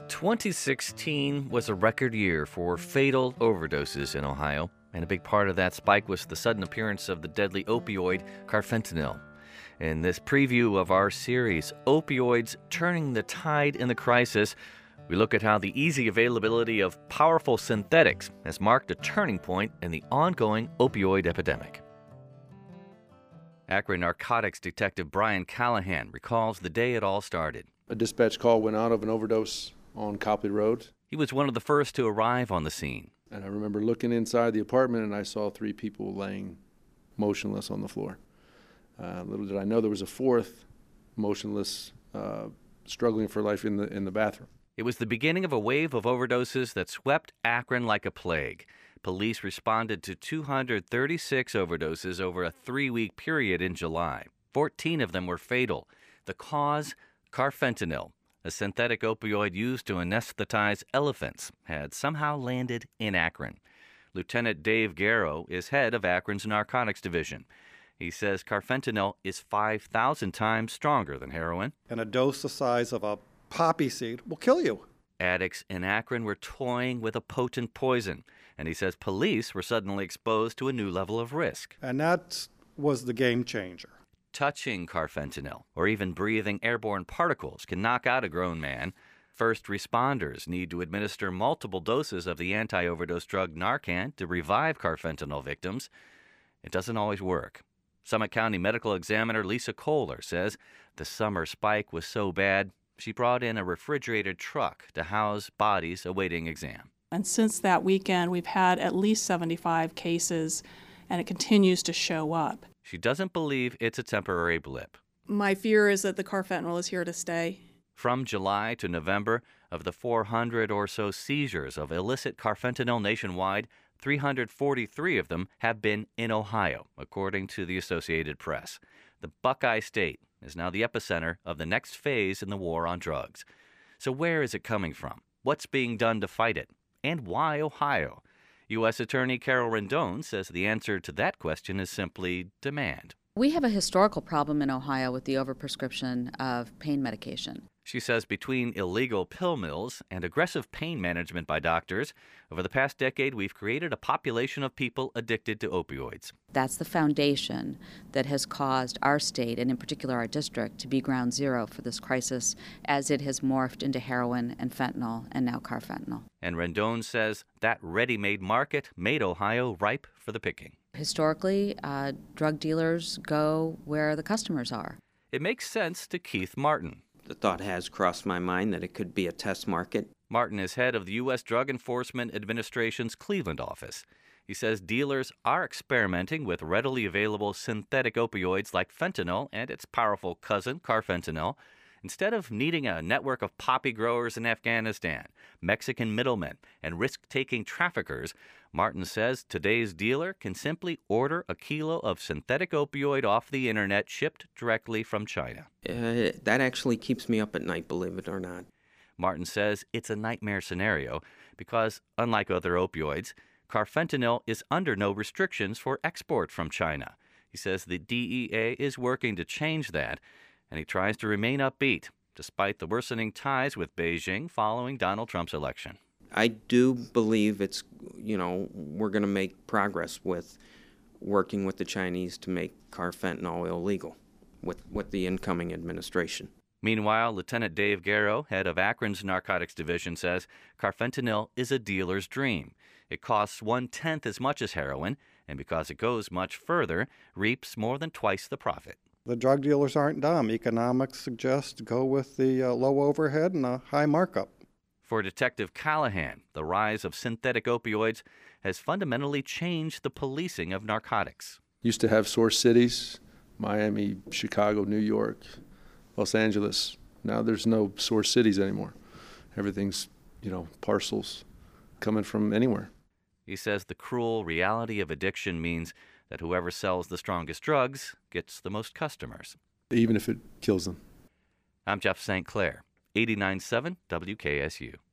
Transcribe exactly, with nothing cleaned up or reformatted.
twenty sixteen was a record year for fatal overdoses in Ohio, and a big part of that spike was the sudden appearance of the deadly opioid carfentanil. In this preview of our series, Opioids Turning the Tide in the Crisis, we look at how the easy availability of powerful synthetics has marked a turning point in the ongoing opioid epidemic. Akron narcotics detective Brian Callahan recalls the day it all started. A dispatch call went out of an overdose on Copley Road. He was one of the first to arrive on the scene. And I remember looking inside the apartment and I saw three people laying motionless on the floor. Uh, little did I know there was a fourth motionless, uh, struggling for life in the in the bathroom. It was the beginning of a wave of overdoses that swept Akron like a plague. Police responded to two hundred thirty-six overdoses over a three-week period in July. fourteen of them were fatal. The cause? Carfentanil, a synthetic opioid used to anesthetize elephants, had somehow landed in Akron. Lieutenant Dave Garrow is head of Akron's narcotics division. He says carfentanil is five thousand times stronger than heroin. And a dose the size of a poppy seed will kill you. Addicts in Akron were toying with a potent poison, and he says police were suddenly exposed to a new level of risk. And that was the game changer. Touching carfentanil or even breathing airborne particles can knock out a grown man. First responders need to administer multiple doses of the anti-overdose drug Narcan to revive carfentanil victims. It doesn't always work. Summit County Medical Examiner Lisa Kohler says the summer spike was so bad, she brought in a refrigerated truck to house bodies awaiting exam. And since that weekend, we've had at least seventy-five cases, and it continues to show up. She doesn't believe it's a temporary blip. My fear is that the carfentanil is here to stay. From July to November, of the four hundred or so seizures of illicit carfentanil nationwide, three hundred forty-three of them have been in Ohio, according to the Associated Press. The Buckeye State is now the epicenter of the next phase in the war on drugs. So where is it coming from? What's being done to fight it? And why Ohio? U S Attorney Carol Rendon says the answer to that question is simply demand. We have a historical problem in Ohio with the overprescription of pain medication. She says between illegal pill mills and aggressive pain management by doctors, over the past decade we've created a population of people addicted to opioids. That's the foundation that has caused our state, and in particular our district, to be ground zero for this crisis as it has morphed into heroin and fentanyl and now carfentanil. And Rendon says that ready-made market made Ohio ripe for the picking. Historically, uh, drug dealers go where the customers are. It makes sense to Keith Martin. The thought has crossed my mind that it could be a test market. Martin is head of the U S Drug Enforcement Administration's Cleveland office. He says dealers are experimenting with readily available synthetic opioids like fentanyl and its powerful cousin, carfentanil. Instead of needing a network of poppy growers in Afghanistan, Mexican middlemen, and risk-taking traffickers, Martin says today's dealer can simply order a kilo of synthetic opioid off the internet shipped directly from China. Uh, that actually keeps me up at night, believe it or not. Martin says it's a nightmare scenario because, unlike other opioids, carfentanil is under no restrictions for export from China. He says the D E A is working to change that, and he tries to remain upbeat, despite the worsening ties with Beijing following Donald Trump's election. I do believe it's, you know, we're going to make progress with working with the Chinese to make carfentanil illegal with, with the incoming administration. Meanwhile, Lieutenant Dave Garrow, head of Akron's Narcotics Division, says carfentanil is a dealer's dream. It costs one-tenth as much as heroin, and because it goes much further, reaps more than twice the profit. The drug dealers aren't dumb. Economics suggests go with the uh, low overhead and a high markup. For Detective Callahan, the rise of synthetic opioids has fundamentally changed the policing of narcotics. Used to have source cities, Miami, Chicago, New York, Los Angeles. Now there's no source cities anymore. Everything's, you know, parcels coming from anywhere. He says the cruel reality of addiction means that whoever sells the strongest drugs gets the most customers. Even if it kills them. I'm Jeff Saint Clair, eighty-nine point seven W K S U.